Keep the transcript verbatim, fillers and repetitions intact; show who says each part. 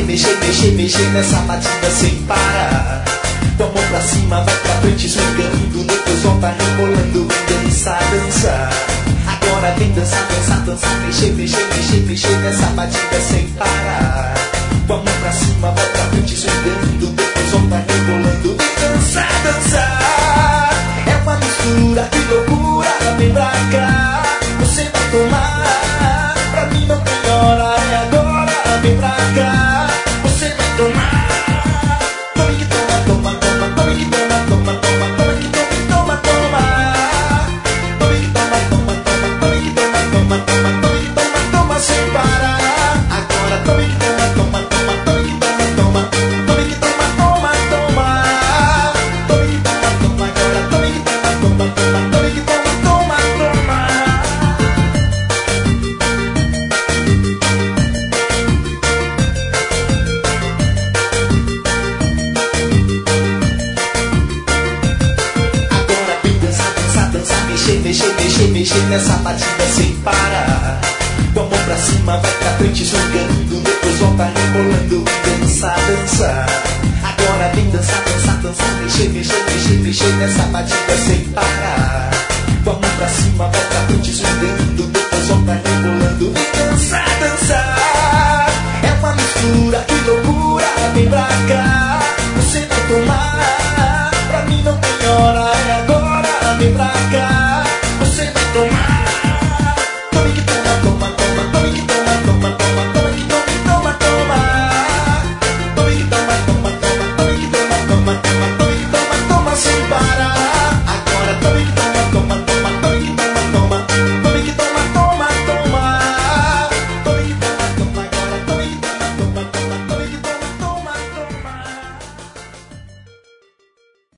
Speaker 1: mexer, mexer, mexer nessa batida sem parar. Com a mão pra cima, vai pra frente, swingando, depois volta rebolando, vem dançar, dançar. Agora vem dançar, dançar, dançar, mexer, mexer, mexer, mexer nessa batida sem parar. Com a mão pra cima, vai pra frente, swingando, depois volta rebolando, vem dançar, dançar. É uma mistura, que loucura, vem pra cá, você vai tomar. Pra mim não tem hora, é agora, vem pra cá, você vai tomar. Tome que toma, toma, toma, tome que toma, toma, toma, tome que toma, toma, toma. Tome que toma, toma, toma, tome que toma, toma, toma, tome que toma, toma sem parar. Agora tome que toma, toma, toma, tome que toma, toma, tome que toma, toma, toma. Tome que toma, toma, agora tome que toma, toma, toma, tome que toma, toma, toma. Agora vem dançar, dançar, dançar, mexer, mexer, mexer, mexer nessa batida sem parar. Com a mão pra cima, vai pra frente, jogando, depois volta rebolando, dançar, dançar. Agora vem dançar, dançar, dançar, mexer, mexer, mexer, mexer nessa batida sem parar. Com a mão pra cima, vai pra frente, jogando, depois volta rebolando,